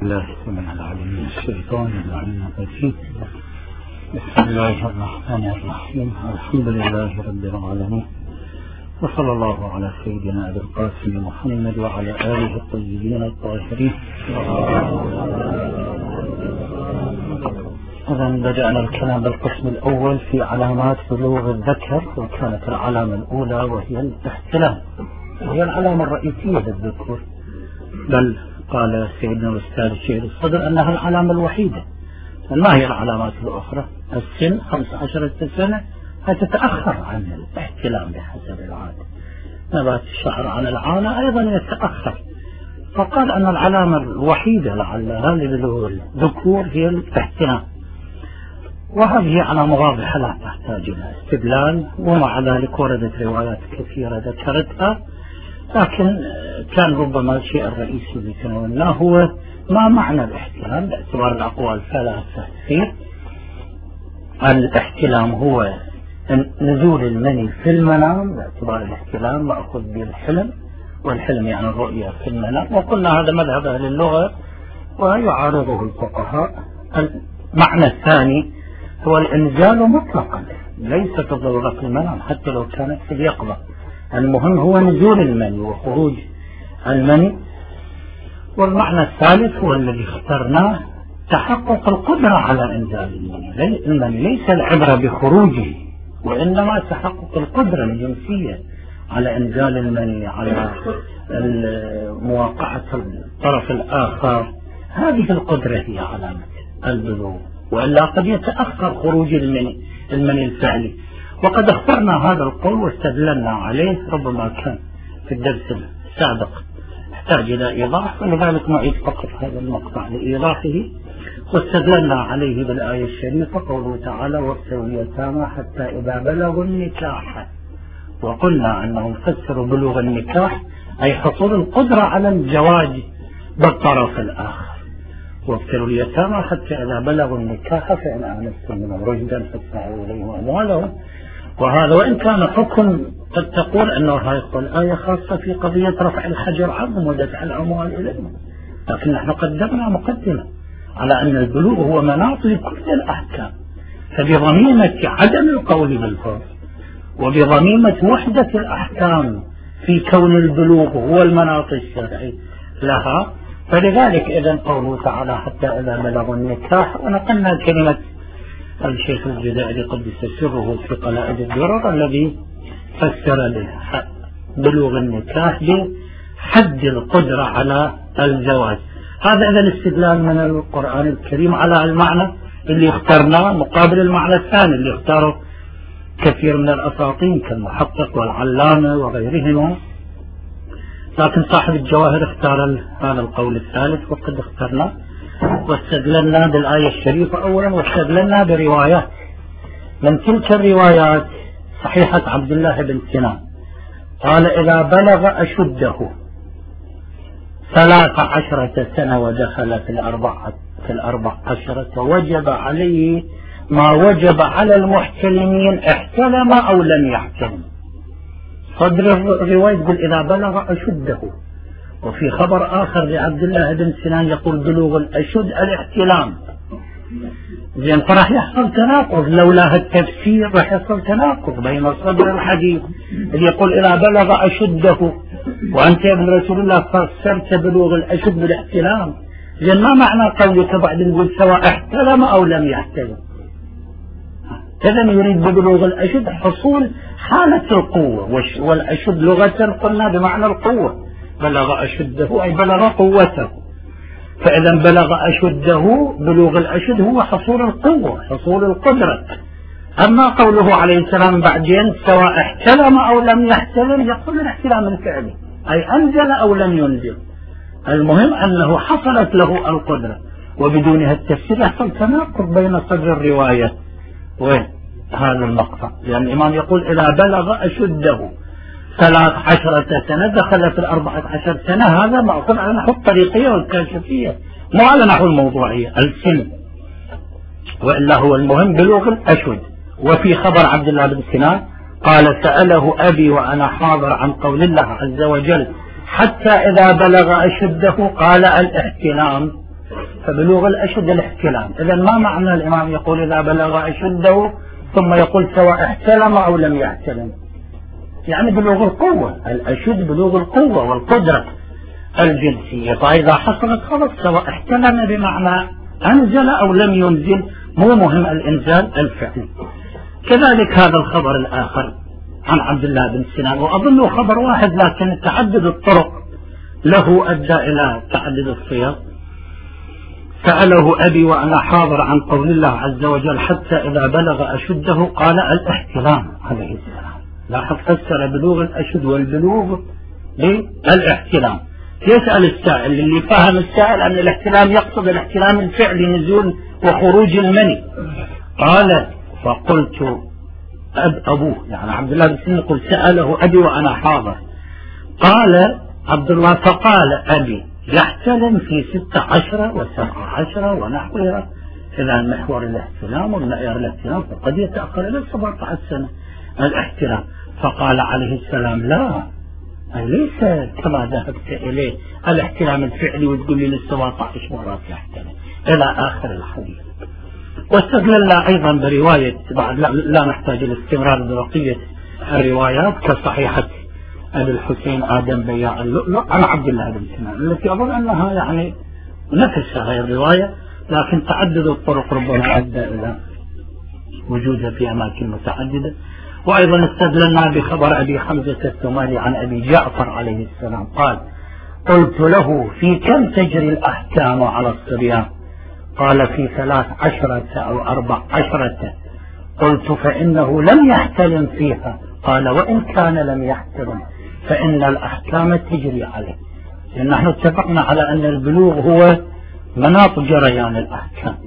الله السميع العليم من الشيطان اللعين الرجيم. بسم الله الرحمن الرحيم. الحمد لله رب العالمين، وصلى الله على سيدنا أبي القاسم محمد وعلى آله الطيبين الطاهرين. إذا بدأنا الكلام بالقسم الأول في علامات بلوغ الذكر، وكانت العلامة الأولى وهي الاحتلام، وهي العلامة الرئيسية للذكور، بل قال سيدنا الأستاذ الشيخ الصدر أنها العلامة الوحيدة. ما هي العلامات الأخرى؟ السن 15 سنة تتأخر عن الاحتلام بحسب العادة، نبات الشعر عن العانة أيضا يتأخر، فقال أن العلامة الوحيدة لعلها لبلوغ الذكور هي الاحتلام، وهذه علامة واضحة لا تحتاج إلى استدلال، ومع ذلك وردت روايات كثيرة ذكرتها، لكن كان ربما الشيء الرئيسي اللي تناولناه هو ما معنى الاحتلام باعتبار الأقوال ثلاثة فيه. الاحتلام هو نزول المني في المنام، باعتبار الاحتلام مأخذ بالحلم، والحلم يعني الرؤية في المنام، وقلنا هذا مذهب أهل اللغة ويعارضه الفقهاء. المعنى الثاني هو الإنزال مطلقا، ليس الضرورة في المنام حتى لو كانت في اليقظة، المهم هو نزول المني وخروج المني. والمعنى الثالث هو الذي اخترناه، تحقق القدرة على إنزال المني، ليس العبرة بخروجه، وإنما تحقق القدرة الجنسية على إنزال المني، على مواقعة الطرف الآخر. هذه القدرة هي علامة البلوغ، وإلا قد يتأخر خروج المني الفعلي. وقد اخترنا هذا القول واستدللنا عليه، ربما كان في الدرس السابق احتاج إلى إيضاح، ولذلك نعيد فقط هذا المقطع لإيضاحه. واستدللنا عليه بالآية الشريفة، قوله تعالى: وابتلوا اليتامى حتى إذا بلغوا النكاح. وقلنا أنهم فسروا بلوغ النكاح أي حصول القدرة على الزواج بالطرف الآخر. وابتلوا اليتامى حتى إذا بلغوا النكاح فإن آنستم منهم رشدا فادفعوا إليهم أموالهم. وهذا وإن كان حكم قد تقول أنه هذه الآية خاصة في قضية رفع الحجر عنهم ودفع الأموال إليهم، لكن نحن قدمنا مقدمة على أن البلوغ هو مناط لكل الأحكام، فبضميمة عدم القول بالفرض وبضميمة وحدة الأحكام في كون البلوغ هو المناط الشرعي لها، فلذلك إذن قوله تعالى حتى إذا بلغوا النكاح. ونقلنا كلمة الشيخ الجزائري قدس سره في قلائد الدرر الذي فسر بلوغ النكاح بحد القدرة على الزواج. هذا إذن استدلال من القرآن الكريم على المعنى اللي اخترناه مقابل المعنى الثاني اللي اختاره كثير من الأساطين كالمحقق والعلامة وغيرهم، لكن صاحب الجواهر اختار هذا القول الثالث وقد اخترنا. واستدللنا بالآية الشريفة أولا، واستدللنا بروايات من تلك الروايات صحيحة عبد الله بن سنان قال: إذا بلغ أشده 13 سنة ودخل في 14 وجب عليه ما وجب على المحتلمين احتلم أو لم يحتلم. صدر الرواية يقول إذا بلغ أشده، وفي خبر آخر لعبد الله بن سنان يقول بلوغ الأشد الاحتلام. زين، فراح يحصل تناقض، لولا التفسير راح يحصل تناقض بين صدر الحديث اللي يقول إذا بلغ أشده، وأنت يا ابن رسول الله فسرت بلوغ الأشد بالاحتلام. زين، ما معنى قولك بعد نقول سواء احتلم أو لم يحتلم؟ إذن يريد ببلوغ الأشد حصول حالة القوة، والأشد لغة قلنا بمعنى القوة، بلغ أشده أي بلغ قوته، فإذا بلغ أشده بلوغ الأشد هو حصول القوة، حصول القدرة. أما قوله عليه السلام بعدين سواء احتلم أو لم يحتلم، يقول الاحتلام الفعلي أي أنزل أو لم ينزل، المهم أنه حصلت له القدرة، وبدونها التفسير يحصل تناقض بين صدر الرواية وهذا المقطع. لأن الإمام يقول إذا بلغ أشده 13 سنة دخل في 14 سنة، هذا مأخذ على نحو الطريقية والكاشفية، مو على نحو الموضوعية السن، وإلا هو المهم بلوغ الأشد. وفي خبر عبد الله بن سنان قال: سأله أبي وأنا حاضر عن قول الله عز وجل حتى إذا بلغ أشده، قال: الاحتلام فبلوغ الأشد الاحتلام. إذا ما معنى الإمام يقول إذا بلغ أشده ثم يقول سواء احتلم أو لم يحتلم؟ يعني بلوغ القوة، الأشد بلوغ القوة والقدرة الجنسية. فإذا حصلت خلص سواء احتلم بمعنى أنزل أو لم ينزل، مو مهم الإنزال الفعلي. كذلك هذا الخبر الآخر عن عبد الله بن سنان، وأظنه خبر واحد لكن تعدد الطرق له أدى إلى تعدد الصيغ. سأله أبي وأنا حاضر عن قول الله عز وجل حتى إذا بلغ أشده قال الاحتلام عليه السلام. لاحظ فسر بلوغ الأشد والبلوغ بالاحتلام. يسأل السائل، اللي فهم السائل أن الاحتلام يقصد الاحتلام الفعلي نزول وخروج المني. قال فقلت أبوه يعني عبد الله بن سنان يقول سأله أبي وأنا حاضر. قال عبد الله فقال أبي يحتلم في 16 و17 ونحوها. إذا محور الاحتلام والمعيار الاحتلام فقد يتأخر إلى 17 سنة الاحتلام. فقال عليه السلام لا، ليس كما ذهبت إليه الاحتلام الفعلي وتقول لي 17 مرات يحتلم إلى آخر الحديث. واستدلل أيضا برواية بعد لا نحتاج الاستمرار ببقية الروايات كصحيحة أبي الحسين آدم بياع اللؤلؤ عن عبد الله بن سنان التي أظن أنها يعني نفس هذه الرواية، لكن تعدد الطرق ربما أدى إلى وجودها في أماكن متعددة. وأيضا استدللنا بخبر أبي حمزة الثمالي عن أبي جعفر عليه السلام قال قلت له في كم تجري الأحكام على الصبيان؟ قال في 13 أو 14. قلت فإنه لم يحتلم فيها. قال وإن كان لم يحتلم فإن الأحكام تجري عليه. لأن نحن اتفقنا على أن البلوغ هو مناط جريان الأحكام،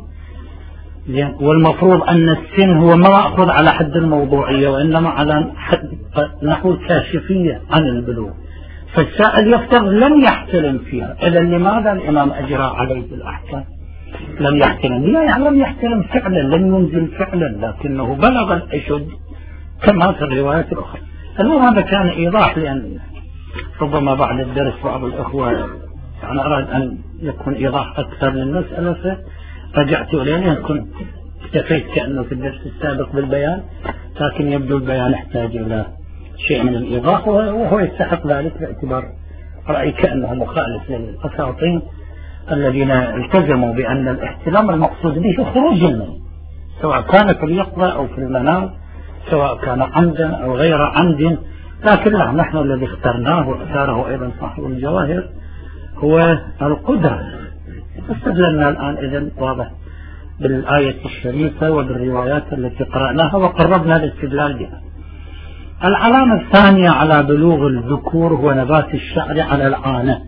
والمفروض أن السن هو ما مأخذ على حد الموضوعية وإنما على حد نحو الكاشفية عن البلوغ. فالسائل يفترض لم يحتلم فيها، إذا لماذا الإمام أجرى عليه الأحكام؟ لم يحتلم، لا يعني لم يحتلم فعلا، لم ينزل فعلا، لكنه بلغ الأشد كما في الروايات الأخرى. المهم هذا كان إيضاح، لأن ربما بعد الدرس بعض الأخوة يعني أراد أن يكون إيضاح أكثر للمسألة فرجعت إليه. كنت اكتفيت كأنه في الدرس السابق بالبيان، لكن يبدو البيان يحتاج إلى شيء من الإيضاح، وهو يستحق ذلك باعتبار رأي كأنه مخالف للأساطين الذين التزموا بأن الاحتلام المقصود به خروج المني، سواء كان في اليقظة أو في المنام، سواء كان عمدا أو غير عمد. لكن لا، نحن الذي اخترناه واختاره أيضا صاحب الجواهر هو القدرة. استدللنا الآن إذن واضح بالآية الشريفة وبالروايات التي قرأناها وقربنا الاستدلال بها. العلامة الثانية على بلوغ الذكور هو نبات الشعر على العانة.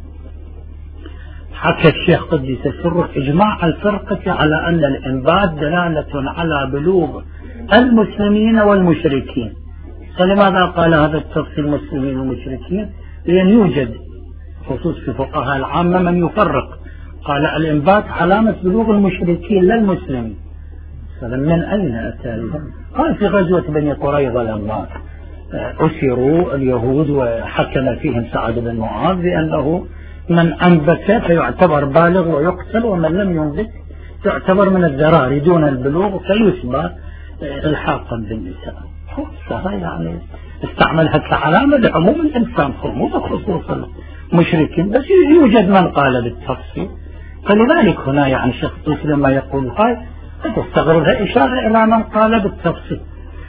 حكى الشيخ قدس سره إجماع الفرقة على أن الإنبات دلالة على بلوغ المسلمين والمشركين. فلماذا قال هذا التفصيل المسلمين والمشركين؟ لأن يوجد خصوص في فقهاء العامة من يفرق، قال الإنبات علامة بلوغ المشركين للمسلمين. فمن أين أتى؟ قال في غزوة بني قريظة لما أسروا اليهود وحكم فيهم سعد بن معاذ بأنه من أنبت فيعتبر بالغ ويقتل، ومن لم ينبت يعتبر من الذراري دون البلوغ فيسبى الحاقا بالنساء. يعني استعملها كعلامة لعموم الإنسان مو بخصوص المشركين، بس يوجد من قال بالتفصيل. فلذلك هنا يعني شيخ طوس لما يقول هاي تستغربها إشارة إلى من قال بالتفصيل.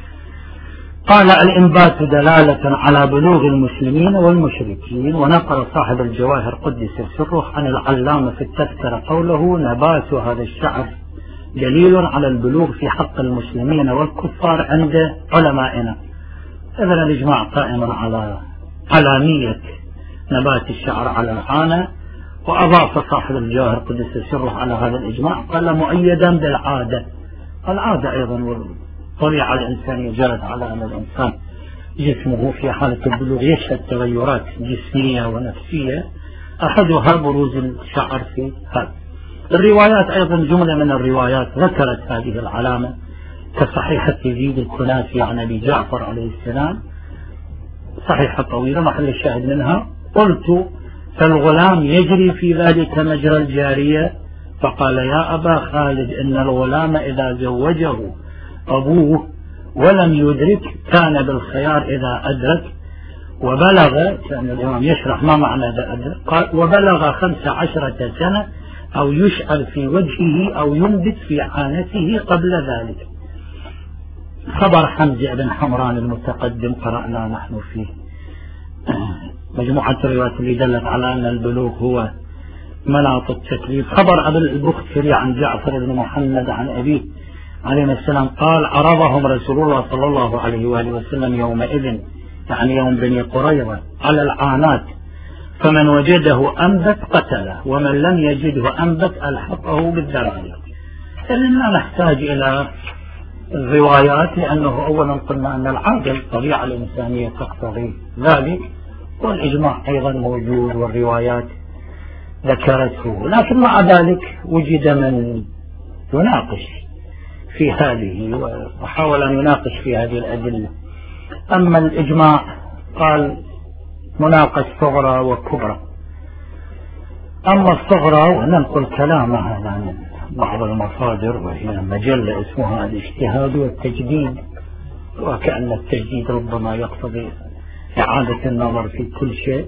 قال الإنبات دلالة على بلوغ المسلمين والمشركين. ونقل صاحب الجواهر قدس سره عن العلامة في التذكرة قوله نبات هذا الشعر دليل على البلوغ في حق المسلمين والكفار عند علمائنا. إذن الإجماع قائم على علامية نبات الشعر على العانة. وأضاف صاحب الجواهر قدس سره على هذا الإجماع قال مؤيدا بالعادة. العادة أيضا والطبيعة الإنسانية جرت على أن الإنسان جسمه في حالة البلوغ يشهد تغيرات جسمية ونفسية، أحدها بروز الشعر في هذا. الروايات أيضا جملة من الروايات ذكرت هذه العلامة كصحيحة يزيد الكنافي عن أبي جعفر عليه السلام، صحيحة طويلة محل الشاهد منها. قلت فالغلام يجري في ذلك مجرى الجارية فقال يا أبا خالد إن الغلام إذا زوجه أبوه ولم يدرك كان بالخيار إذا أدرك وبلغ، كان الإمام يشرح ما معنى إذا أدرك، قال وبلغ 15 سنة أو يشعر في وجهه أو ينبت في عانته قبل ذلك. خبر حمزة بن حمران المتقدم قرأنا نحن فيه مجموعة الروايات اللي دلت على أن البلوغ هو مناط التكليف. خبر أبي البختري عن جعفر بن محمد عن أبيه عليه السلام قال عرضهم رسول الله صلى الله عليه وآله وسلم يومئذ، يعني يوم بني قريظة، على العانات، فمن وجده أنبت قتله ومن لم يجده أنبت ألحقه بالذراري. فإننا نحتاج إلى الروايات، لأنه أولا قلنا أن العادة الطبيعة الإنسانية تقتضي ذلك، والإجماع أيضا موجود والروايات ذكرته، لكن مع ذلك وجد من يناقش في هذه وحاول أن يناقش في هذه الأدلة. أما الإجماع قال مناقش صغرى وكبرى. أما الصغرى وننقل كلامها عن بعض المصادر، وهي مجلة اسمها الاجتهاد والتجديد، وكأن التجديد ربما يقتضي إعادة النظر في كل شيء،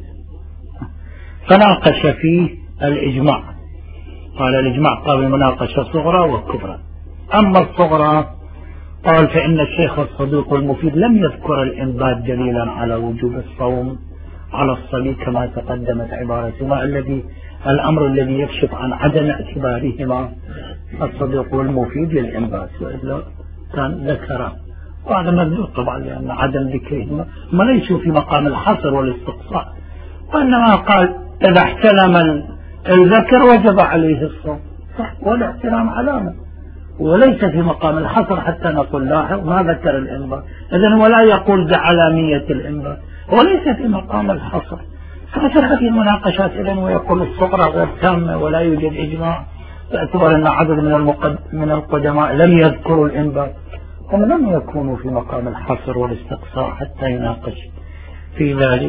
فناقش فيه الإجماع. قال الإجماع قابل مناقشة صغرى وكبرى. أما الصغرى قال فإن الشيخ الصدوق المفيد لم يذكر الإنبات دليلا على وجوب الصوم على الصبي كما تقدمت عبارتهما الأمر الذي يكشف عن عدم اعتبارهما الصدوق والمفيد للإنبات، وإلا كان ذكره، وهذا مردود طبعا لأن عدم ذكرهما ما ليسوا في مقام الحصر والاستقصاء، وإنما قال إذا احتلم الذكر وجب عليه الصوم، والاحتلام علامة، وليس في مقام الحصر حتى نقول لاحظ ما ذكر الإنبات، إذن ولا يقول بعلامية الإنبات، وليس في مقام الحصر. فمثل هذه المناقشات إذن ويقول الصغرى غير تامة ولا يوجد إجماع، باعتبار أن عدد من القدماء لم يذكروا الإنبات، هم لم يكونوا في مقام الحصر والاستقصاء حتى يناقش في ذلك.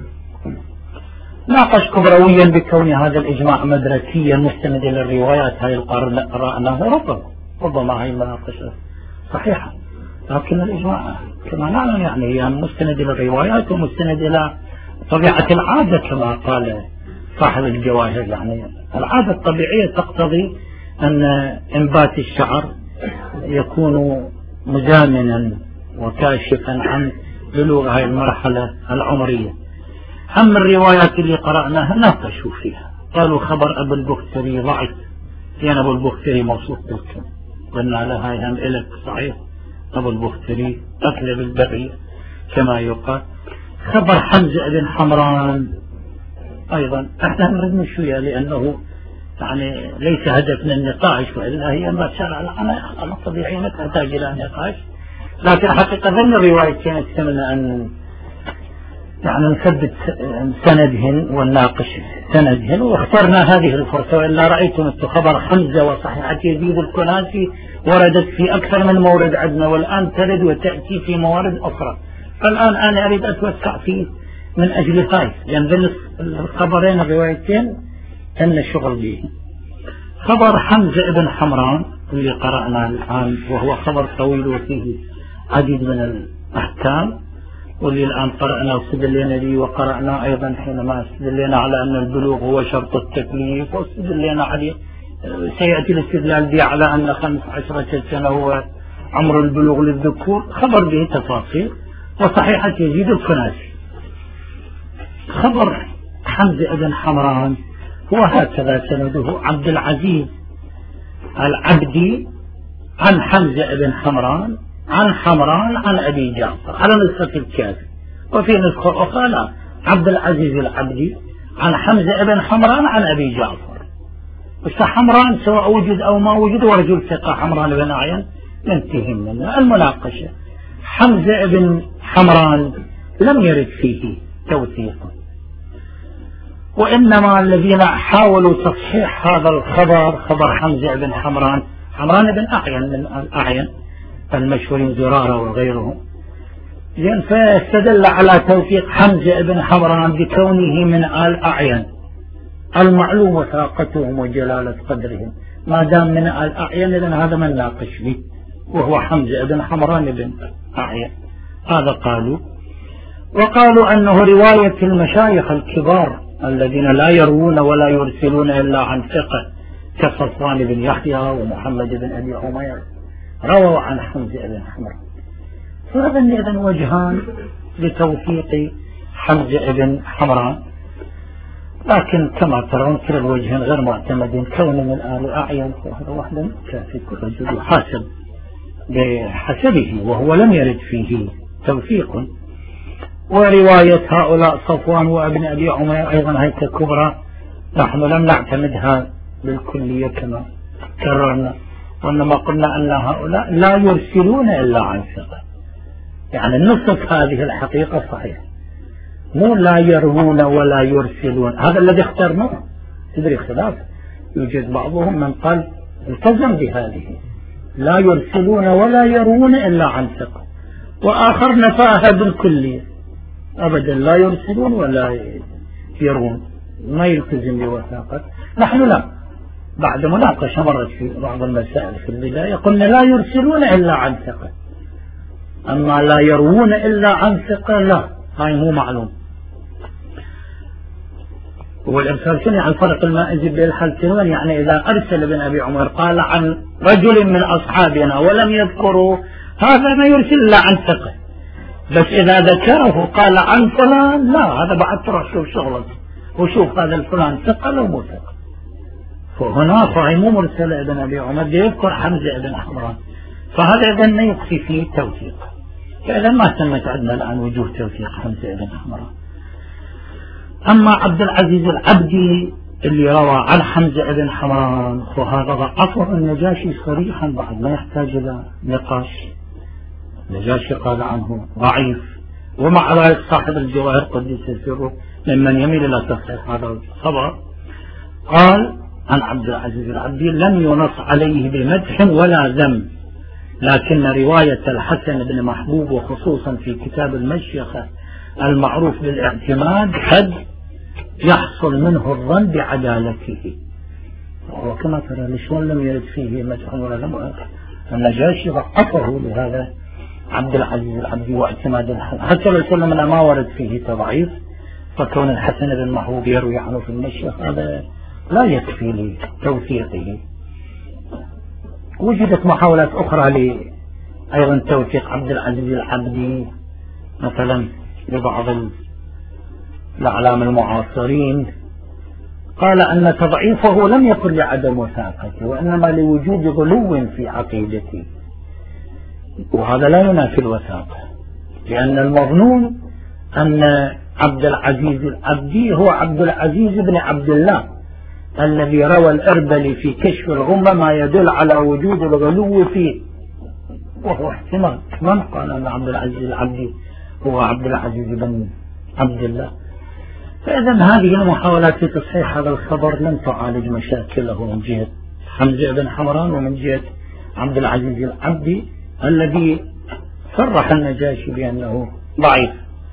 ناقش كبرويا بكون هذا الإجماع مدركيا مستند إلى الروايات، هاي قرأناه ربما هي مناقشة صحيحة، لكن الإجماع كما نعلم يعني هي مستند إلى الروايات ومستند إلى طبيعة العادة كما قال صاحب الجواهر، يعني العادة الطبيعية تقتضي أن إنبات الشعر يكون مزامنا وكاشفا عن بلوغ هذه المرحلة العمرية. أما الروايات اللي قرأناها ناقشوا فيها، قالوا خبر أبو البختري ضعيف، لأن أبو البختري موصوف بالكم، قلنا لها يهم إلك صحيح، أبو البختري أكل بالبغي كما يقال. خبر حمزة بن حمران أيضا احنا نرد شوية، لأنه يعني ليس هدفنا النقاش، وإلا هي ما شرع على طبيعي ما تحتاج إلى نقاش، لكن حقيقة ذن الروايتين اكتملنا أن يعني نثبت سندهن ونناقش سندهن، واخترنا هذه الفرصة، وإلا رأيتم خبر حمزة وصحيحة يزيد الكناسي وردت في أكثر من مورد عندنا، والآن ترد وتأتي في موارد أخرى، فالآن أنا أريد أتوسع فيه من أجل هاي، لأن الخبرين الروايتين أن الشغل به. خبر حمزة بن حمران اللي قرأنا الآن وهو خبر طويل وفيه عديد من الأحكام، واللي الآن قرأنا واستدلينا به، وقرأنا أيضا حينما استدلينا على أن البلوغ هو شرط التكليف، واستدلينا عليه سيأتي الاستدلال به على أن 15 سنة هو عمر البلوغ للذكور، خبر به تفاصيل وصحيحة يزيد الكناسي. خبر حمزة بن حمران هو هكذا سنده: عبد العزيز العبدي عن حمزة بن حمران عن حمران عن أبي جعفر على نسخة الكافي، وفي نسخة أخرى لا، عبد العزيز العبدي عن حمزة بن حمران عن أبي جعفر. حمران سواء وجد أو ما وجد ورجل ثقة، حمران بن أعين ننتهي منه المناقشة. حمزة بن حمران لم يرد فيه توثيق، وإنما الذين حاولوا تصحيح هذا الخبر خبر حمزة بن حمران، حمران بن أعين من الأعين المشهورين زرارة وغيرهم، فاستدل على توثيق حمزة بن حمران بكونه من آل أعين، المعلوم وثاقتهم وجلالة قدرهم، ما دام من الأعين إذن هذا ما نناقش به، وهو حمزة بن حمران بن أعين. هذا قالوا. وقالوا أنه رواية المشايخ الكبار الذين لا يروون ولا يرسلون إلا عن ثقة كصفوان بن يحيى ومحمد بن أبي عمير رووا عن حمزة بن حمران، فهذا إذن وجهان لتوثيق حمزة بن حمران، لكن كما ترون كلا الوجهين غير معتمدين، كون من آل أعين وهذا واحد كافي، كل رجل يحاسب بحسبه، وهو لم يرد فيه توثيق. ورواية هؤلاء صفوان وابن أبي عمير أيضا هي كبرى، نحن لم نعتمدها بالكلية كما كررنا، وإنما قلنا أن هؤلاء لا يرسلون إلا عن ثقة، يعني نصف هذه الحقيقة صحيح، مو لا يروون ولا يرسلون، هذا الذي اخترناه. تدري خلاف، يوجد بعضهم من قال التزم بهذه لا يرسلون ولا يروون إلا عن ثقة، وآخر نفاها بالكلية أبدا، لا يرسلون ولا يرون، ما يلتزم بوثاقة. نحن لا، بعد مناقشة مرت في بعض المسائل في البداية قلنا لا يرسلون إلا عن ثقة، أما لا يروون إلا عن ثقة لا، هاي مو معلوم. والإرسال شنو؟ عن فرق المائز بالحالتين، يعني إذا أرسل ابن أبي عمر قال عن رجل من أصحابنا ولم يذكروا، هذا ما يرسل إلا عن ثقة. بس إذا ذكره قال عن فلان لا، هذا بعد تروح شوف شغلك وشوف هذا الفلان ثقة لو مو ثقة. فهنا فهي مو مرسل ابن أبي عمر، يذكر حمزة بن حمران، فهذا إذن ما يكفي فيه توثيق. فإذا ما تمت عندنا الآن وجوه توثيق حمزة بن حمران. أما عبد العزيز العبدي اللي روى عن حمزة بن حمران فهذا ضعفه النجاشي صريحا، بعد ما يحتاج إلى نقاش. النجاشي قال عنه ضعيف، ومع ذلك صاحب الجواهر قدس سره ممن يميل إلى تصحيح هذا الخبر، قال عن عبد العزيز العبدي لم ينص عليه بمدح ولا ذم، لكن رواية الحسن بن محبوب وخصوصا في كتاب المشيخة المعروف بالاعتماد قد يحصل منه الظن بعدالته. وكما ترى شلون لم يرد فيه مدح ولا ذم، النجاشي ضعفه لهذا عبد العزيز العبدي واعتماد الحسن، حتى لو سلمنا ما ورد فيه تضعيف، فكون الحسن بن محبوب يروي عنه في المشيخة هذا لا يكفي لتوثيقه. وجدت محاولات أخرى أيضا توثيق عبد العزيز العبدي، مثلا لبعض الأعلام المعاصرين قال أن تضعيفه لم يكن لعدم وثاقته، وإنما لوجود غلو في عقيدته، وهذا لا ينافي الوثاقة، لأن المظنون أن عبد العزيز العبدي هو عبد العزيز بن عبد الله الذي روى الأربلي في كشف الغمة ما يدل على وجود الغلو فيه، وهو احتمال. من قال أن عبد العزيز العبدي هو عبد العزيز بن عبد الله؟ فإذا هذه المحاولات لتصحيح هذا الخبر لن تعالج مشاكله من جهة حمزة بن حمران ومن جهة عبد العزيز العبدي الذي صرح النجاشي بأنه ضعيف.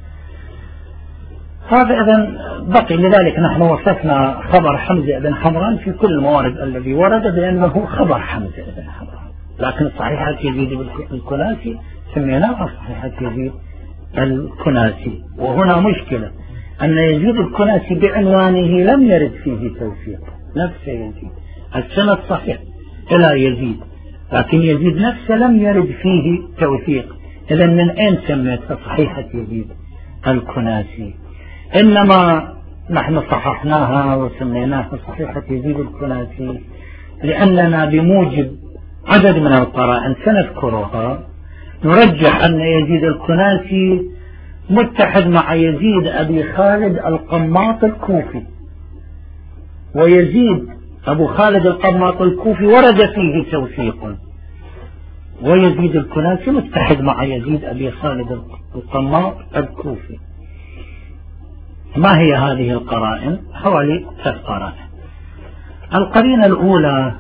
هذا إذن بقي. لذلك نحن وصفنا خبر حمزة بن حمران في كل الموارد الذي ورد بأنه خبر حمزة بن حمران، لكن صحيحة يزيد الكناسي سميناها صحيحة يزيد الكناسي. وهنا مشكلة أن يزيد الكناسي بعنوانه لم يرد فيه توثيق، نفسه يزيد السند صحيح إلى يزيد، لكن يزيد نفسه لم يرد فيه توثيق. إذا من أين سميتها صحيحة يزيد الكناسي؟ إنما نحن صححناها وسميناها صحيحة يزيد الكناسي لأننا بموجب عدد من القرائن سنذكرها نرجح أن يزيد الكناسي متحد مع يزيد أبي خالد القماط الكوفي، ويزيد أبو خالد القماط الكوفي ورد فيه توثيق، ويزيد الكناسي متحد مع يزيد أبي خالد القماط الكوفي. ما هي هذه القرائن؟ حوالي 3 قرائن. القرينة الأولى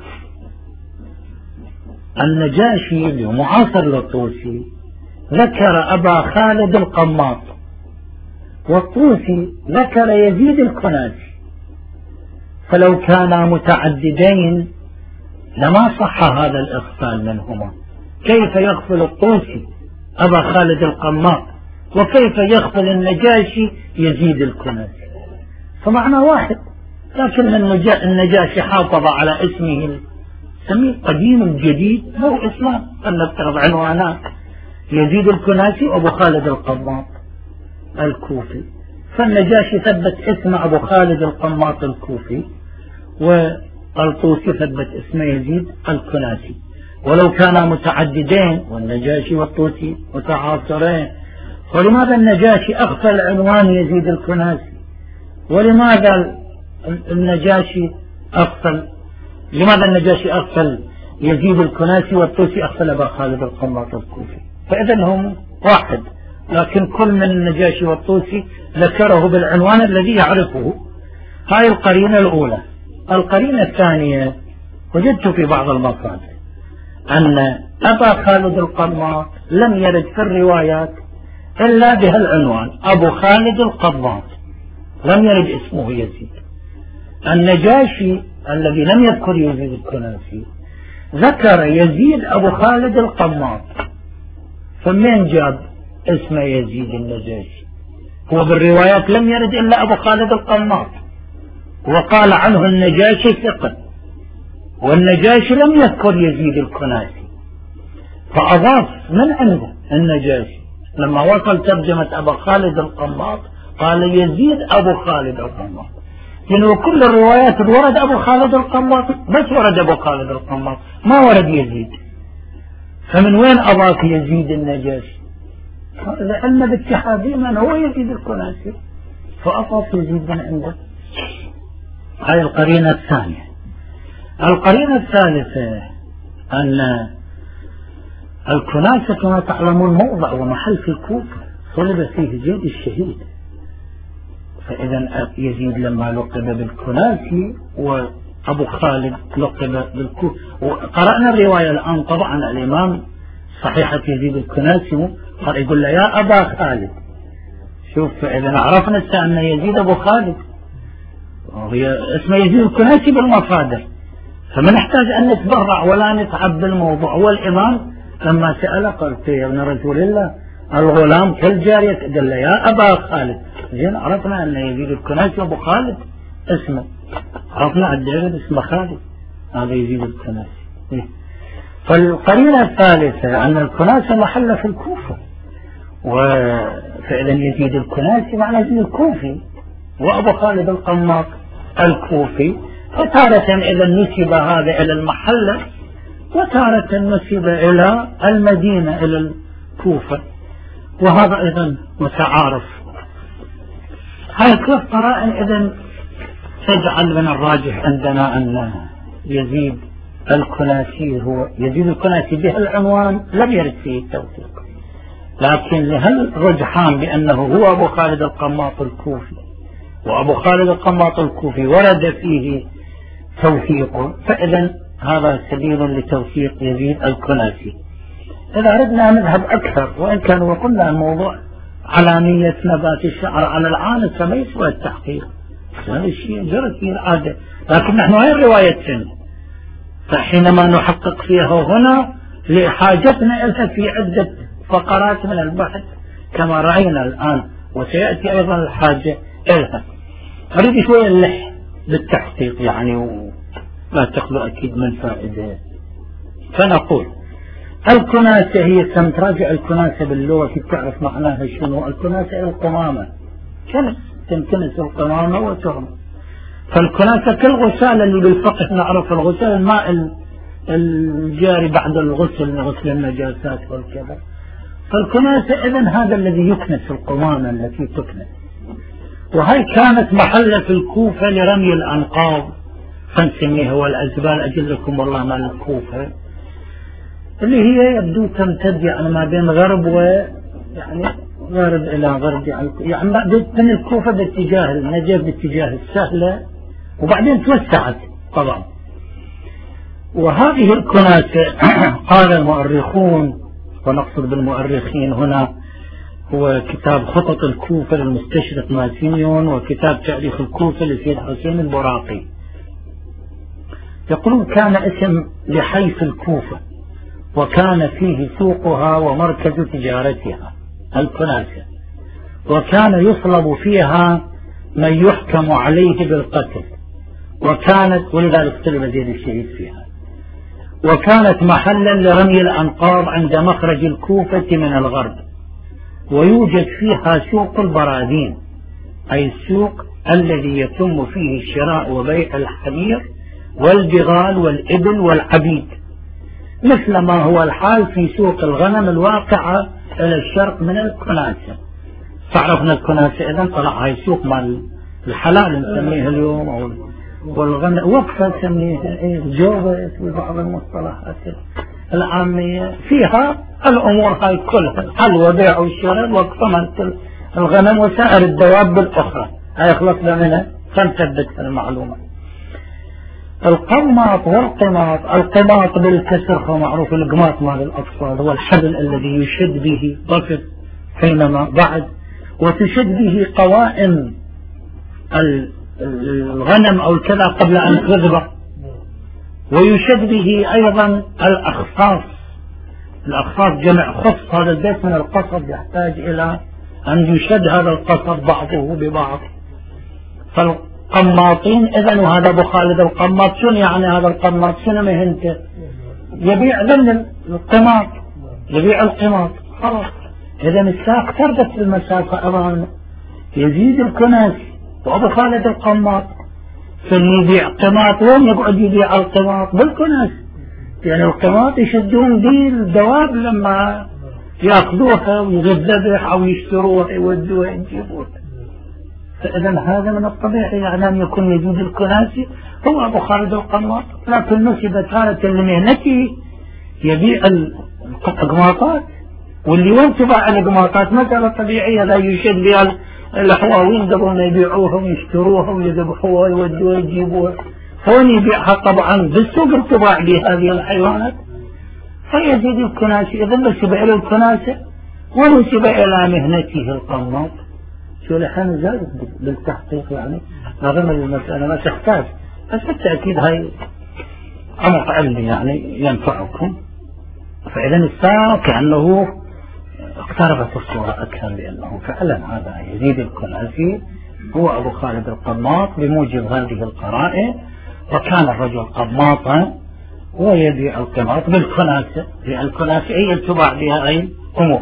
النجاشي معاصر للطوسي ذكر أبا خالد القماط، والطوسي ذكر يزيد الكناسي، فلو كانا متعددين لما صح هذا الإغفال منهما. كيف يغفل الطوسي أبا خالد القماء، وكيف يغفل النجاشي يزيد الكناسي؟ فمعنى واحد، لكن النجاشي حافظ على اسمه سميه قديم الجديد، هو اسمه فلنفترض عنوانات يزيد الكناسي وأبو خالد القماط الكوفي، فالنجاشي ثبت اسم أبو خالد القماط الكوفي، والطوسي ثبت اسم يزيد الكناسي. ولو كانا متعددين والنجاشي والطوسي متعاصرين، ولماذا النجاشي أغفل عنوان يزيد الكناسي؟ ولماذا النجاشي أغفل يزيد الكناسي والطوسي أغفل أبا خالد القماط الكوفي؟ فإذا هم واحد، لكن كل من النجاشي والطوسي ذكره بالعنوان الذي يعرفه. هاي القرينة الأولى. القرينة الثانية، وجدت في بعض المصادر أن أبا خالد القماط لم يرد في الروايات إلا بهالعنوان أبو خالد القماط، لم يرد اسمه يزيد. النجاشي الذي لم يذكر يزيد الكناسي ذكر يزيد أبو خالد القماط، فمن جاب اسم يزيد النجاشي؟ هو بالروايات لم يرد إلا أبو خالد القماط، وقال عنه النجاشي ثقة، والنجاشي لم يذكر يزيد الكناسي، فأضاف من عنده النجاشي لما وصل ترجمة أبو خالد القماط قال يزيد أبو خالد القماط، لأنه كل الروايات ورد أبو خالد القماط، بس ورد أبو خالد القماط ما ورد يزيد، فمن وين أضاف يزيد النجاشي؟ لأن باتحادي من هو يزيد الكناسي، فأضاف يزيد من عنده. هذه القرينة الثانية. القرينة الثالثة أن الكناسة كما تعلمون موضع ومحل في الكوفة صلب فيه زيد الشهيد، فإذا يزيد لما لقب بالكناسي وأبو خالد لقب بالكوفة. وقرأنا الرواية الآن طبعا الإمام صحيحة يزيد الكناسي قال يقول له يا أبا خالد، شوف فإذا عرفنا أن يزيد أبو خالد وهي اسمه يزيد الكناسي بالمصادر، فما نحتاج أن نتبرع ولا نتعب بالموضوع. والإمام لما سأله قال يا ابن رسول الله الغلام كالجارية، قال له يا أبا خالد. زين عرفنا أن يزيد الكناسي أبو خالد اسمه، عرفنا الدعوة اسمه خالد، هذا يزيد الكناسي. فالقرينة الثالثة أن الكناسي محل في الكوفة، فإذا يزيد الكناسي معنى يزيد الكوفي وأبو خالد القماط الكوفي، فتارة إذا نسب هذا إلى المحلة وتارة نسب إلى المدينة إلى الكوفة، وهذا أيضا متعارف. هاي ثلاث قرائن إذن تجعل من الراجح عندنا أن يزيد الكناسي هو يزيد الكناسي بهالعنوان لم يرد فيه التوثيق، لكن لهالرجحان بأنه هو أبو خالد القماط الكوفي، وأبو خالد القماط الكوفي ورد فيه توثيق، فإذا هذا سبيل لتوثيق يزيد الكناسي. إذا أردنا نذهب أكثر، وإن كان وقلنا الموضوع علانية نبات الشعر على العانة فما يسوى التحقيق، هذا الشيء جرت فيه العادة، لكن نحن هاي الرواية فحينما نحقق فيها هنا لحاجتنا إلها في عدة فقرات من البحث كما رأينا الآن، وسيأتي أيضا الحاجة إلها. أريد شوية اللح بالتحقيق يعني، ولا تخلو أكيد من فائدة. فنقول الكناسة هي كم تراجع الكناسة باللغة تعرف معناها شنو. الكناسة القمامة، كنس تنكنس القمامة وترمى. فالكناسة كالغسالة اللي بالفقه نعرف الغسالة الماء الجاري بعد الغسل، غسل النجاسات والكذا. فالكناسة إذن هذا الذي يكنس القمامة التي تكنس، وهي كانت محلة في الكوفة لرمي الأنقاض، فنسميها والأزبال أجلكم والله مال الكوفة، اللي هي يبدو تمتد يعني ما بين غرب يعني غرب إلى غرب، يعني من الكوفة باتجاه النجف باتجاه السهلة، وبعدين توسعت طبعا. وهذه الكناسة قال المؤرخون، ونقصد بالمؤرخين هنا هو كتاب خطط الكوفة للمستشرق ماسينيون، وكتاب تاريخ الكوفة لسيد حسين البراقي، يقولون كان اسم لحي في الكوفة، وكان فيه سوقها ومركز تجارتها الكناسة، وكان يصلب فيها من يحكم عليه بالقتل، وكانت ولذلك صلب زيد الشهيد فيها، وكانت محلا لرمي الأنقاض عند مخرج الكوفة من الغرب، ويوجد فيها سوق البراذين، أي السوق الذي يتم فيه شراء وبيع الحمير والبغال والإبل والعبيد، مثل ما هو الحال في سوق الغنم الواقعة إلى الشرق من الكناسة. تعرفنا الكناسة إذن طلع هاي سوق مال الحلال نسميها اليوم، والغنم وقفة نسميها جوبة في بعض المصطلحات العامية، فيها الأمور هاي كلها، حل وبيع والشراء، وقفة مال الغنم وسائر الدواب الأخرى. هاي خلصنا منها فانتبت المعلومة. القماط والقماط، القماط بالكسر هو معروف، القماط مال الأطفال هو الحبل الذي يشد به ضفر حينما بعد، وتشد به قوائم الغنم أو الكذا قبل أن تذبح، ويشد به أيضا الأخصاص. الأخصاص جمع خص، هذا البيت من القصب يحتاج إلى أن يشد هذا القصب بعضه ببعض. فالقماطين إذن، وهذا أبو خالد القماط. شنو يعني هذا القماط؟ شنو مهنته؟ يبيع ذن القماط، يبيع القماط خلاص. إذن الساق تربت المسافة أمامنا. يزيد الكناسي وأبو خالد القماط، فاللي يبيع قماط وين يقعد يبيع القماط؟ بالكناسي، يعني القماط يشدون به الدواب لما يأخذوها ويذبح أو يشتروها يودوها يجيبوها. فإذا هذا من الطبيعي يعني أن يكون يجوز الكناسي هو أبو خالد القماط، لكن نسبت هالة لمهنته يبيع القماطات، واللي وين تباع القماطات مسألة طبيعية لا يشد بها الحواوين قبل يبيعوها ويشتروها ويذبحوها ويودوها يجيبوها، فوين يبيعها؟ طبعا بالسوق تباع بهذه الحيوانات، فيزيد الكناسي. إذا نسب إلى الكناسة ونسب إلى مهنته القماط. شو لحن زاد بالتحقيق يعني رغم المسألة ما تحتاج، بس بالتأكيد هاي أمر علمي يعني ينفعكم. فإذا الساق كأنه اقتربت الصورة أكثر، لأنه فعلا هذا يزيد الكناسي هو أبو خالد القماط بموجب هذه القرائن، وكان الرجل قماطا ويبيع القماط بالكناسة، لأن الكناسة هي تباع بها أي أمور.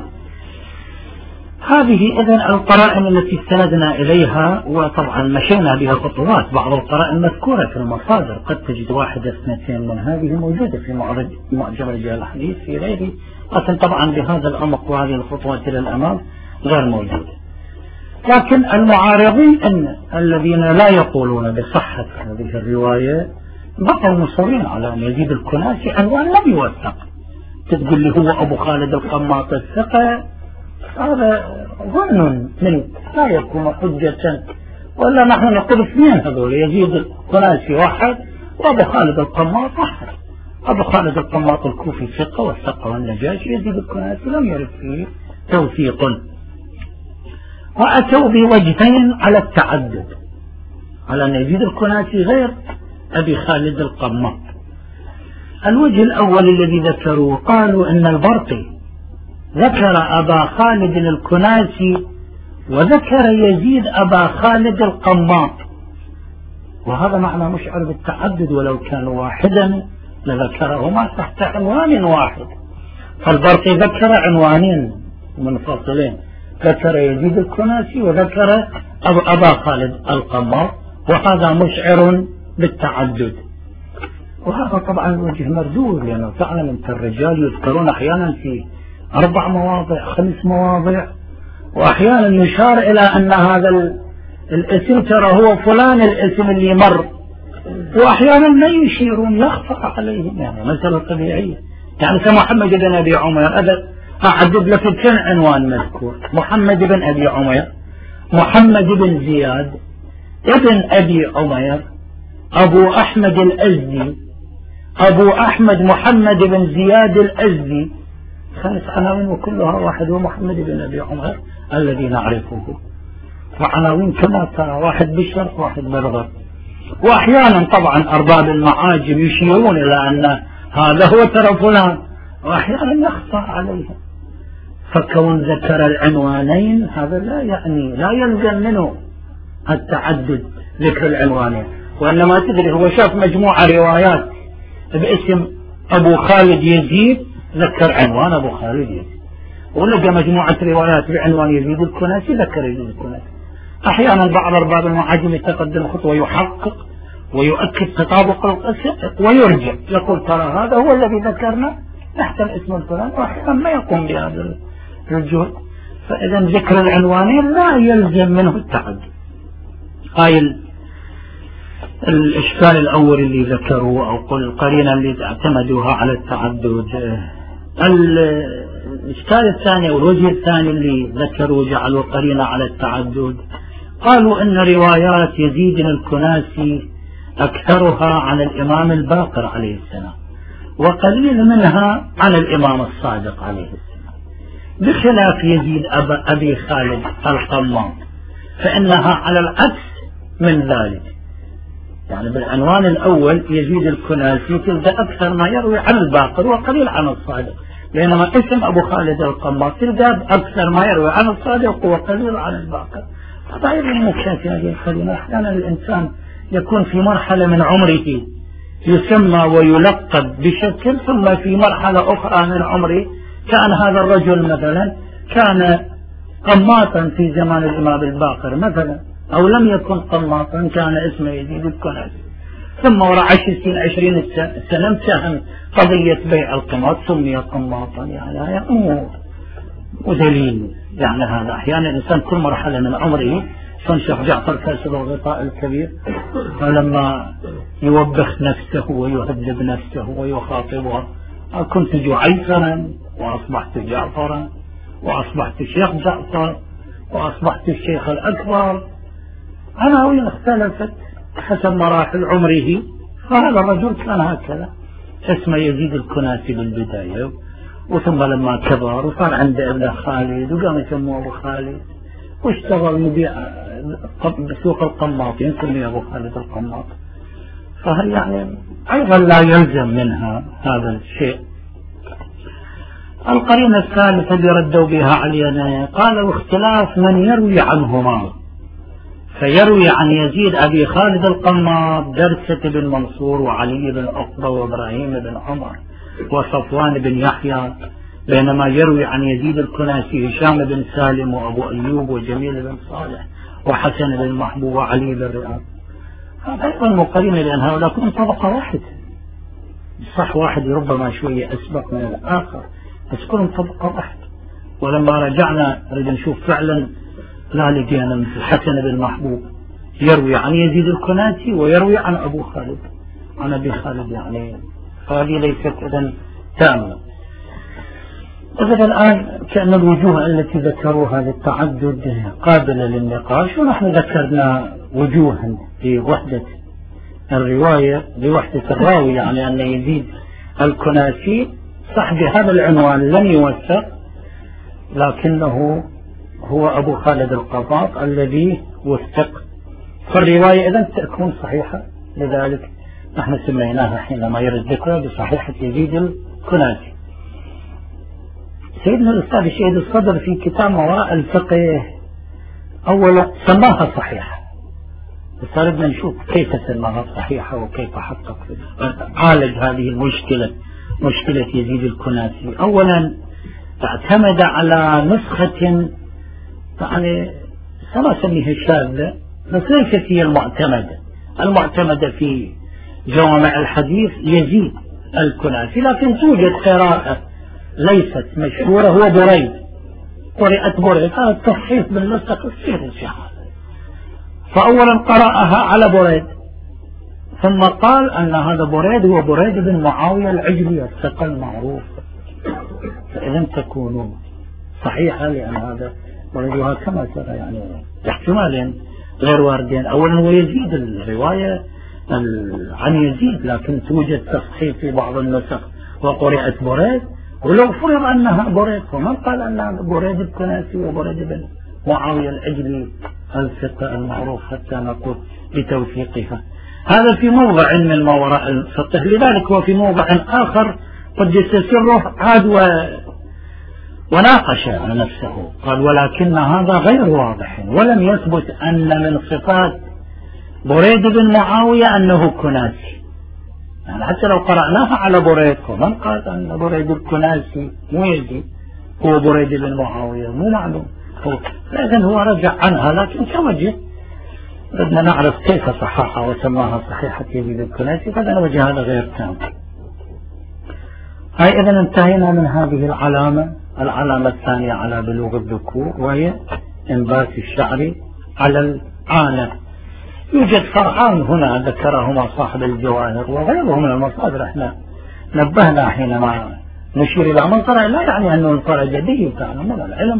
هذه إذن القرائن التي استندنا إليها، وطبعا مشينا بها خطوات. بعض القرائن مذكورة في المصادر، قد تجد واحدة اثنتين من هذه موجودة في معجم رجال الحديث في غيره، لكن طبعا بهذا العمق وهذه الخطوات إلى الأمام غير موجودة. لكن المعارضين أن الذين لا يقولون بصحة هذه الرواية بقوا مصرين على أن يزيد الكناسي عنوان لم يوثق. تقول لي هو أبو خالد القماط الثقة، هذا ظن منك لا يكون حجة، ولا نحن نقول اثنين هذول، يزيد الكناسي واحد وأبو خالد القماط واحد. أبو خالد القماط الكوفي ثقة والثقة والنجاشي، يزيد الكناسي لم يرد فيه توثيق. وأتوا بوجهين على التعدد، على أن يزيد الكناسي غير أبي خالد القماط. الوجه الأول الذي ذكروا قالوا أن البرقي ذكر أبا خالد الكناسي وذكر يزيد أبا خالد القماط، وهذا معنى مشعر بالتعدد، ولو كان واحدا لذكرهما تحت عنوان واحد. فالبرقي ذكر عنوانين منفصلين، ذكر يزيد الكناسي وذكر أبا خالد القماط، وهذا مشعر بالتعدد. وهذا طبعا وجه مردود، لأنه تعلم أنت الرجال يذكرون أحيانا في 4 مواضع 5 مواضع، وأحيانا يشار إلى أن هذا الاسم ترى هو فلان الاسم اللي مر، وأحيانا لا يشيرون يخفى عليهم، يعني مسألة طبيعية. يعني كمحمد بن أبي عمير أعدد لك كم عنوان مذكور: محمد بن أبي عمير، محمد بن زياد ابن أبي عمير، أبو أحمد الأزدي، أبو أحمد محمد بن زياد الأزدي، 5 عناوين وكلها واحد، هو محمد بن أبي عمير الذي نعرفه. وعناوين كما ترى، واحد بالشرق واحد بالغرب. وأحيانا طبعا أرباب المعاجم يشيرون إلى أن هذا هو ترى فلان، وأحيانا يخفى عليهم. فكون ذكر العنوانين هذا لا يلزم منه التعدد ذكر العنوانين، وإنما تدري هو شاف مجموعة روايات باسم أبو خالد يزيد ذكر عنوان أبو خالد يزيد، ولقى مجموعة روايات بعنوان يزيد الكناسي ذكر يزيد الكناسي. أحيانا بعض أرباب المعاجم يتقدم خطوة ويحقق ويؤكد تطابق القصة ويرجع يقول ترى هذا هو الذي ذكرنا تحت الاسم الفلاني، وأحيانا ما يقوم بهذا الجهد. فإذا ذكر العنوانين لا يلزم منه التعدد. هاي الإشكال الأول اللي ذكروه أو قل القرينة اللي اعتمدوها على التعدد. الإشكال الثاني أو الوجه الثاني اللي ذكروا جعلوا قرينة على التعدد، قالوا إن روايات يزيد الكناسي أكثرها عن الإمام الباقر عليه السلام، وقليل منها عن الإمام الصادق عليه السلام، بخلاف يزيد أبي خالد القماط فإنها على العكس من ذلك. يعني بالعنوان الأول يزيد الكناسي تلقى أكثر ما يروي عن الباقر وقليل عن الصادق، بينما اسم أبو خالد القماط تلقى أكثر ما يروي عن الصادق وقليل عن الباقر. فغير المكافئ هذه القرينة. أحيانا الإنسان يكون في مرحلة من عمره يسمى ويلقب بشكل، ثم في مرحلة أخرى من عمره كان هذا الرجل مثلا كان قماطا في زمان الإمام الباقر مثلا، أو لم يكن قماطا كان اسمه يزيد الكناسي، ثم وراء 20 سنة امتهن قضية بيع القماط سمي قماطا. يعني هذا أمور ودليل. يعني هذا أحيانا الإنسان كل مرحلة من عمره شيخ جعفر كاسر الغطاء الكبير فلما يوبخ نفسه ويهذب نفسه ويخاطبها كنت جعيفرا وأصبحت جعفرا وأصبحت الشيخ جعفر وأصبحت الشيخ الأكبر. عناوين اختلفت حسب مراحل عمره. فهذا الرجل كان هكذا اسمه يزيد الكناسي بالبداية، وثم لما كبر وصار عنده ابن خالد وقام يسموه أبو خالد واشتغل مبيع بسوق القماطين سمي أبو خالد القماط. فهل يعني أيضا لا يلزم منها هذا الشيء. القرينة الثالثة اللي ردوا بها علينا قالوا اختلاف من يروي عنهما، فيروي عن يزيد أبي خالد القماط درسة بن منصور وعلي بن عقبة وإبراهيم بن عمر وصفوان بن يحيى، بينما يروي عن يزيد الكناسي هشام بن سالم وأبو أيوب وجميل بن صالح وحسن بن محبوب وعلي بن رئاب. هذا أيضا مقارنة لأن هؤلاء كلهم طبقة واحدة، صح واحد ربما شوية أسبق من الآخر بس كلهم طبقة واحدة. ولما رجعنا نريد نشوف فعلا لا لقينا مثل حسن بن محبوب يروي عن يزيد الكناسي ويروي عن أبو خالد عن أبي خالد. يعني هذه ليست إذن تامة. إذن الآن كأن الوجوه التي ذكروها للتعدد قابلة للنقاش، ونحن ذكرنا وجوها في وحدة الرواية بوحدة الراوي، يعني أن يزيد الكناسي صح بهذا العنوان لم يوثق لكنه هو أبو خالد القماط الذي وثق، فالرواية إذن تكون صحيحة. لذلك نحن سميناها حينما يرد ذكرها بصحيحة يزيد الكناسي. سيدنا الأستاذ الشهيد الصدر في كتاب ما وراء الفقه أولا سماها صحيحة، فصارنا نشوف كيف سماها صحيحة وكيف حقق عالج هذه المشكلة، مشكلة يزيد الكناسي. أولا اعتمد على نسخة يعني سما سميها شاذة بس ليست هي المعتمدة. المعتمدة في جوامع الحديث يزيد الكناسي، لكن توجد قراءة ليست مشهورة هو بريد، قرأت بريد، هذا التصحيح بالنسخ السير الشهر. فأولا قرأها على بريد ثم قال أن هذا بريد هو بريد بن معاوية العجلي الثقة المعروف، فإذا تكون صحيحة لأن هذا بريدها كما ترى يعني احتمالين غير واردين. أولا هو يزيد الرواية عن يزيد لكن توجد تصحيح في بعض النسخ وقرأت بريد، ولو فرض أنها بريد فمن قال أنها بريد الكناسي وبريد بن معاوية العجلي الثقة المعروف حتى نقول بتوثيقها. هذا في موضع من ما وراء السطح. لذلك هو في موضع آخر قدس سره عاد وناقش نفسه، قال ولكن هذا غير واضح، ولم يثبت أن من صفات بريد بن معاوية أنه كناسي. يعني حتى لو قرأناها على بريد، من قال أن بريد الكناسي مو يزيد هو بريد بن معاوية؟ مو معلوم. لكن هو رجع عنها، لكن كوجه بدنا نعرف كيف صححها وسماها صحيحة يزيد الكناسي، فهذا وجه هذا غير تام. هاي إذا انتهينا من هذه العلامة الثانية على بلوغ الذكور، وهي انبات الشعر على العانة. يوجد فرعان هنا ذكرهما صاحب الجواهر وغيره من المصادر. احنا نبهنا حينما نشير إلى من فرع لا يعني أنه الفرع جديد، تعلمون العلم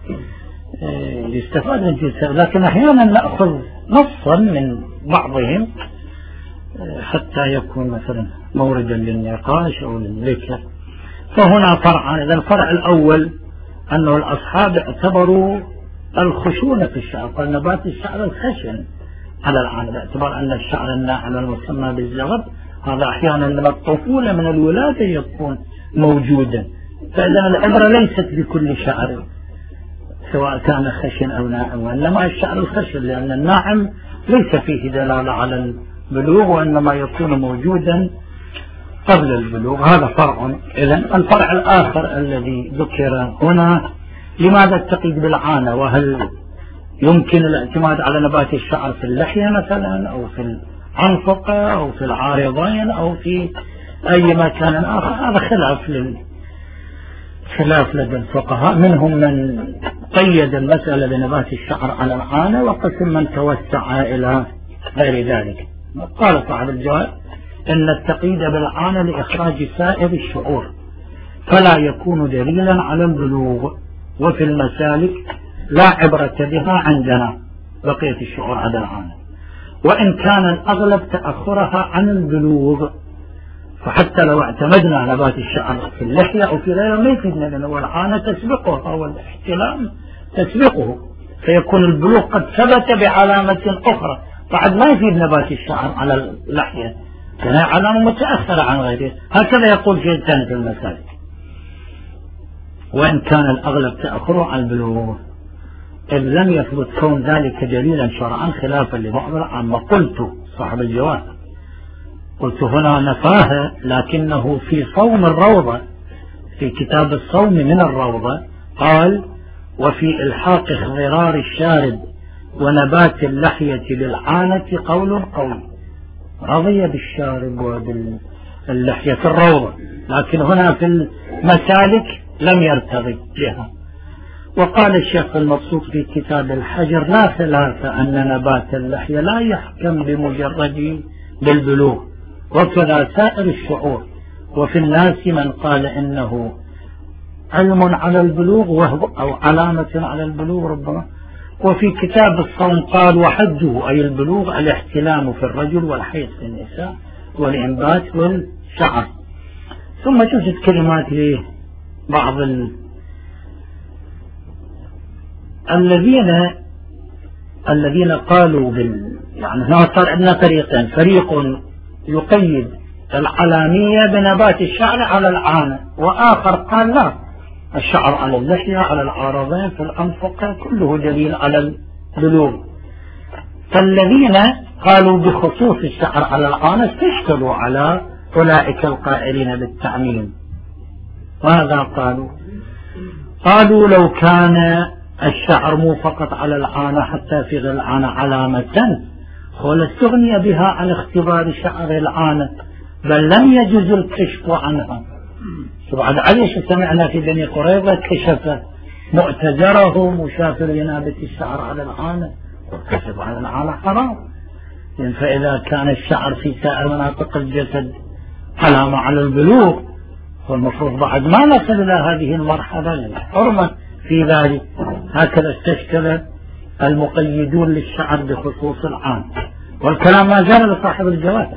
يستفاد من جنسه، لكن أحيانا نأخذ نصا من بعضهم حتى يكون مثلا موردا للنقاش أو للذكر. فهنا فرعان. إذا الفرع الأول أنه الأصحاب اعتبروا الخشونة في الشعر، قال نبات الشعر الخشن على العانة، باعتبار أن الشعر الناعم المسمى بالزغب هذا أحيانا من الطفولة من الولادة يكون موجودا. فإذا العبرة ليست بكل شعر سواء كان خشن أو ناعم، وإنما الشعر الخشن، لأن الناعم ليس فيه دلالة على البلوغ، وإنما يكون موجودا قبل البلوغ. هذا فرع. إذن الفرع الآخر الذي ذكر هنا، لماذا التقييد بالعانة؟ وهل يمكن الاعتماد على نبات الشعر في اللحية مثلا أو في العنفقة أو في العارضين أو في أي مكان آخر؟ هذا خلاف لدى الفقهاء. منهم من قيد المسألة بنبات الشعر على العانة، وقسم من توسع إلى غير ذلك. قال صاحب الجواب إن التقييد بالعانة لإخراج سائر الشعور فلا يكون دليلا على البلوغ، وفي المسالك لا عبرة بها عندنا بقية الشعور على العانة، وإن كان الأغلب تأخرها عن البلوغ. فحتى لو اعتمدنا نبات الشعر في اللحية أو في غيره ما يفيدنا، لأنه العانة تسبقه أو الاحتلام تسبقه، فيكون البلوغ قد ثبت بعلامة أخرى، بعد ما يفيد نبات الشعر على اللحية، فهي علامة متأخرة عن غيره. هكذا يقول شيء ثاني في المسالك، وإن كان الأغلب تأخره عن البلوغ، إذ لم يثبت كون ذلك دليلا شرعا خلافا لبعض العامة. قلت صاحب الجواب قلت هنا نفاها، لكنه في صوم الروضة، في كتاب الصوم من الروضة، قال وفي إلحاق اخضرار الشارب ونبات اللحية للعانة قول رضي بالشارب وباللحية في الروضة، لكن هنا في المسالك لم يرتضي بها. وقال الشيخ المبسوط في كتاب الحجر لا خلاف أن نبات اللحية لا يحكم بمجرد بالبلوغ، وكذا سائر الشعور. وفي الناس من قال إنه علم على البلوغ وهو أو علامة على البلوغ ربما. وفي كتاب الصوم قال وحده أي البلوغ الاحتلام في الرجل والحيض في النساء والإنبات والشعر. ثم توجد كلمات لبعض الذين قالوا يعني هنا صار عندنا فريقين، فريق يقيد العلامية بنبات الشعر على العانة، وآخر قال لا، الشعر على اللحية على العارضين في الأنفقة كله دليل على البلوغ. فالذين قالوا بخصوص الشعر على العانة استشكلوا على أولئك القائلين بالتعميم. ماذا قالوا لو كان الشعر مو فقط على العانة حتى في غير العانة علامة لاستغني بها عن اختبار شعر العانة، بل لم يجوز الكشف عنها. بعد عليش سمعنا في بني قريظة كشف مؤتزرهم وشاف لنابة الشعر على العانة، والكشف على العانة حرام. فإذا كان الشعر في سائر مناطق الجسد علامة على البلوغ، والمفروض بعد ما نصل إلى هذه المرحلة الحرمة في ذلك. هكذا استشكل المقيدون للشعر بخصوص العام، والكلام ما زال لصاحب الجواب.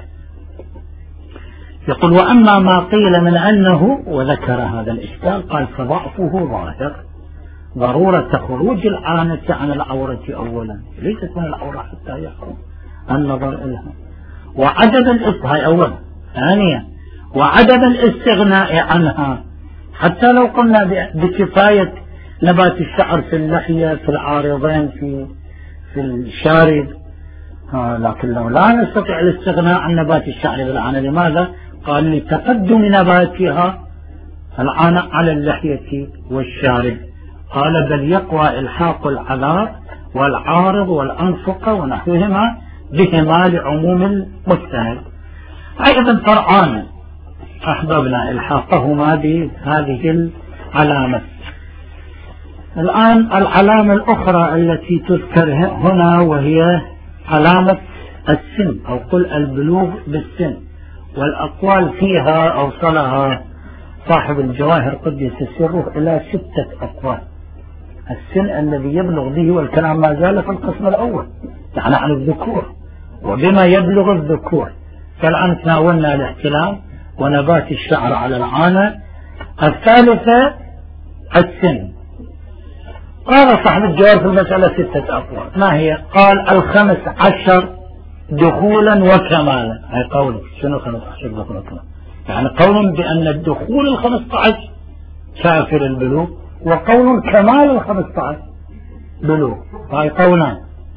يقول وأما ما قيل من أنه، وذكر هذا الإشكال، قال فضعفه ظاهر، ضرورة خروج العانة عن العورة أولا، ليست من العورة حتى يحرم النظر إليها، هاي أولا. ثانيا وعدم الاستغناء عنها، حتى لو قلنا بكفاية نبات الشعر في اللحية في العارضين في الشارب، لكن لو لا نستطيع الاستغناء عن نبات الشعر بالعانة. لماذا؟ قال لتقدم نباتها العانة على اللحية والشارب. قال بل يقوى إلحاق العذار والعارض والأنفقة ونحوهما بهما لعموم المستند. أيضا فرعان أحببنا إلحاقهما بهذه العلامة. الآن العلامة الأخرى التي تذكر هنا وهي علامة السن، أو قل البلوغ بالسن، والأقوال فيها أوصلها صاحب الجواهر قدس سره إلى 6 أقوال. السن الذي يبلغ به، والكلام ما زال في القسم الأول يعني عن الذكور وبما يبلغ الذكور. فالآن تناولنا الاحتلام ونبات الشعر على العانة. الثالثة السن. قال صاحب الجواب في المسألة 6 أقوال. ما هي؟ قال 15 دخولا وكمالا. هي قول شنو 15 دخولا وكمالا؟ يعني قول بأن الدخول 15 كافر البلوغ، وقول كمال 15 بلوغ. هاي قولان.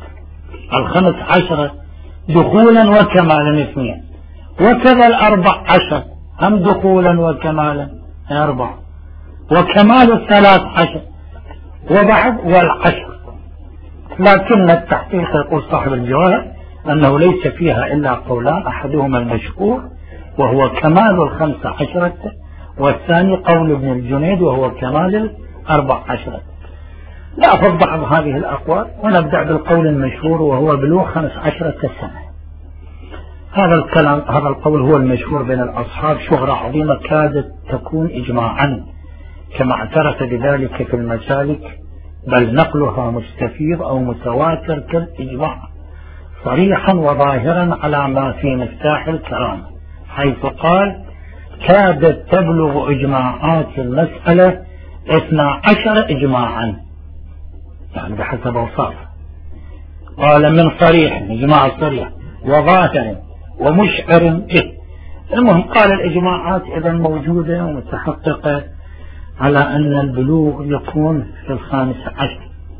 15 دخولا وكمالا 2، وكذا 14 هم دخولا وكمالا 4، وكمال 13 وبعد والعشر. لكن التحقيق يقول صاحب الجواهر أنه ليس فيها إلا قولان، أحدهما المشهور وهو كمال 15، والثاني قول ابن الجنيد وهو كمال 14. نأخذ بعض هذه الأقوال ونبدأ بالقول المشهور وهو بلوغ 15 سنة. هذا القول هو المشهور بين الأصحاب شهرة عظيمة كادت تكون إجماعا، كما اعترف بذلك في المسالك، بل نقلها مستفيض أو متواتر كالإجماع صريحا وظاهرا على ما في مفتاح الكرامة، حيث قال كادت تبلغ إجماعات المسألة 12 إجماعا، يعني بحسب أوصاف. قال من صريح، إجماع صريح، وظاهر ومشعر به. المهم قال الإجماعات إذا موجودة ومتحققة على أن البلوغ يكون في 15.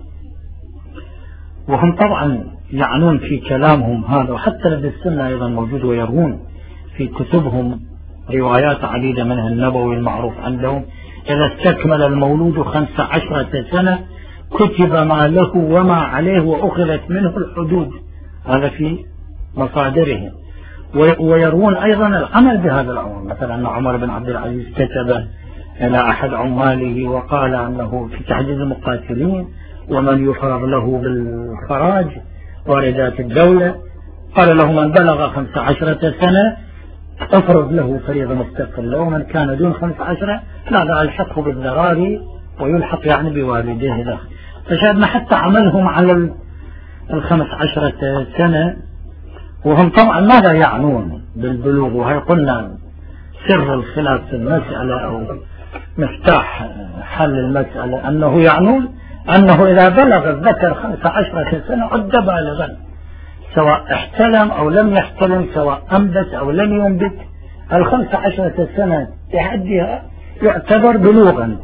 وهم طبعا يعنون في كلامهم هذا، وحتى لدى السنة أيضا موجود، ويروون في كتبهم روايات عديدة منها النبوي المعروف عندهم: إذا استكمل المولود 15 سنة كتب ما له وما عليه وأخذت منه الحدود. هذا في مصادرهم. ويروون أيضا العمل بهذا الأمر، مثلا أن عمر بن عبد العزيز كتب إلى أحد عماله وقال أنه في تحديد المقاتلين ومن يفرغ له بالخراج واردات الدولة، قال له من بلغ 15 سنة افرض له فريضة مستقلة، ومن كان دون 15 لا يلحقه بالذراري ويلحق يعني بوالديه له. فشاهدنا حتى عملهم على 15 سنة. وهم طبعا ماذا يعنون بالبلوغ؟ وهي قلنا سر الخلاف في المسألة أو مفتاح حل المسألة أنه يعنون أنه إذا بلغ الذكر 15 سنة عد بالغا، سواء احتلم أو لم يحتلم، سواء أنبت أو لم ينبت، 15 سنة تحديها يعتبر بلوغا.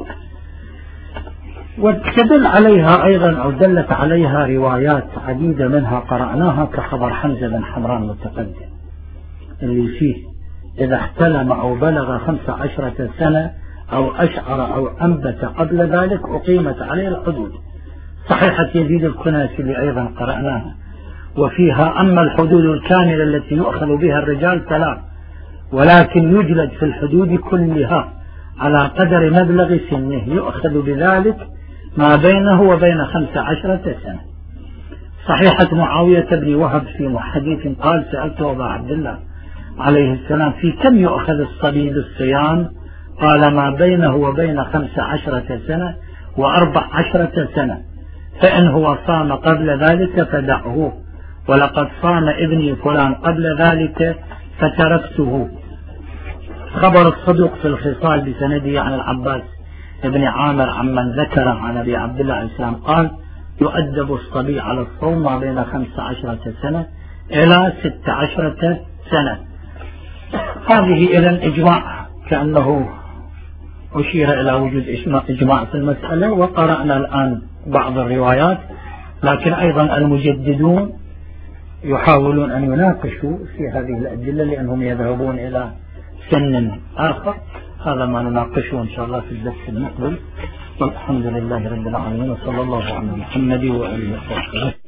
وتدل عليها أيضا أو دلت عليها روايات عديدة منها قرأناها كخبر حمزة بن حمران المتقدم اللي فيه إذا احتلم أو بلغ 15 سنة أو أشعر أو أنبت قبل ذلك أقيمت عليه الحدود. صحيحة يزيد الكناسي اللي أيضا قرأناها، وفيها أما الحدود الكاملة التي يؤخذ بها الرجال 3، ولكن يجلد في الحدود كلها على قدر مبلغ سنه، يؤخذ بذلك ما بينه وبين 15 سنة. صحيحة معاوية بن وهب في حديث قال سألت أبا عبد الله عليه السلام في كم يؤخذ الصبي بالصيام؟ قال ما بينه وبين 15 سنة و14 سنة، فإن هو صام قبل ذلك فدعه، ولقد صام ابني فلان قبل ذلك فتركته. خبر الصدوق في الخصال بسنده عن العباس ابن عامر عمن ذكر عن أبي عبد الله عليه السلام قال يؤدب الصبي على الصوم ما بين 15 سنة إلى 16 سنة. هذه إلى الإجماع، كأنه أشير إلى وجود إجماع في المسألة. وقرأنا الآن بعض الروايات، لكن أيضا المجددون يحاولون أن يناقشوا في هذه الأدلة لأنهم يذهبون إلى سن آخر. هذا ما نناقشه إن شاء الله في الدرس المقبل. والحمد لله رب العالمين، وصلى الله على محمد وآله وصحبه.